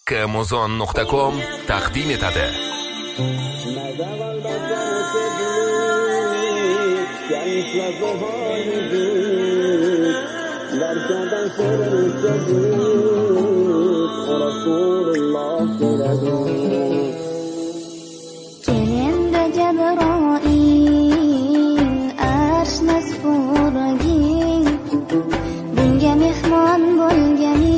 kmuzon.com taqdim etadi. Kelindi Jabroil arsh nasfuragin, bunga mehmon bo'lgani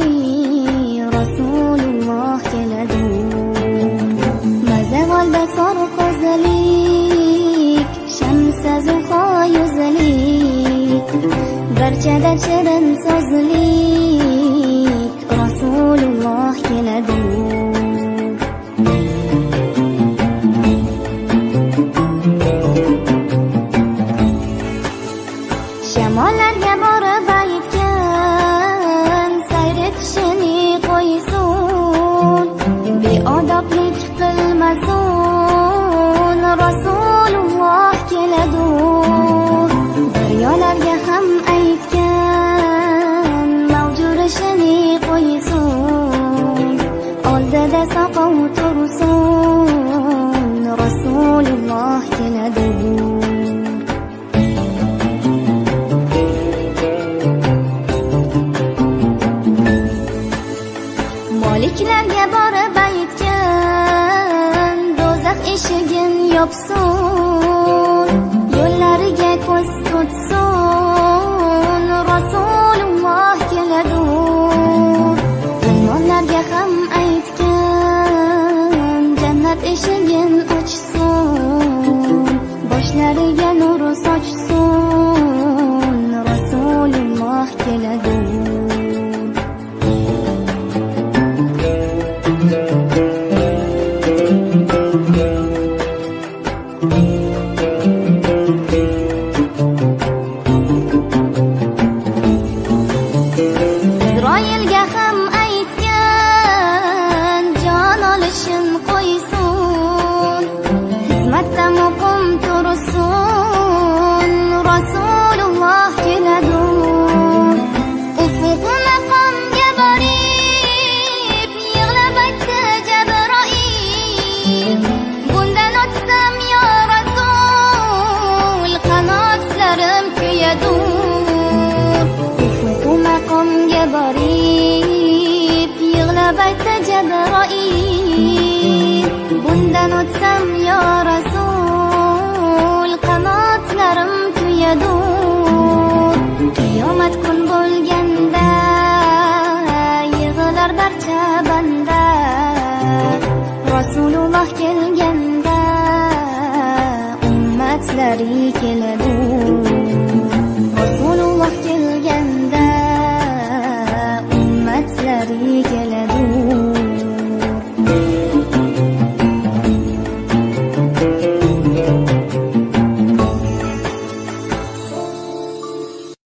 Rasululloh keladi. Mazavol basor qo'zalik, shamsazu xoyuzalik, barchada shirin so'zlik Rasululloh keladi. Shamollarga borib aytgan, sayr etishini qo'ysin, beodoblik qilmasin, Rasululloh keladi. Daryolarga ham aytgan, mavjurishini qo'ysin, oldida soqov tursin, Rasululloh keladi. Moliklarga borib aytgan, do'zax eshigin yopsin, yo'llariga ko'z tutsin, Rasululloh keladi. Musulmonlarga ham aytgan, jannat eshigin ochsin, boshlariga nur sochsin, Rasululloh keladi. Isroilga ham aytgan, jon olishin qo'ysin, xizmatda muqim tursin, Rasululloh keladi. Ufuq maqomga borib yig'lab aytdi Jabroil, bundan o'tsam yo Rasul, qanotlarim kuyadi. Maqomga borib yig'lab aytdi Jabroil, bundan o'tsam yo Rasul, qanotlarim kuyadi. Qiyomat kun bo'lganda yig'lar barcha banda, Rasululloh kelganda ummatlari keladi.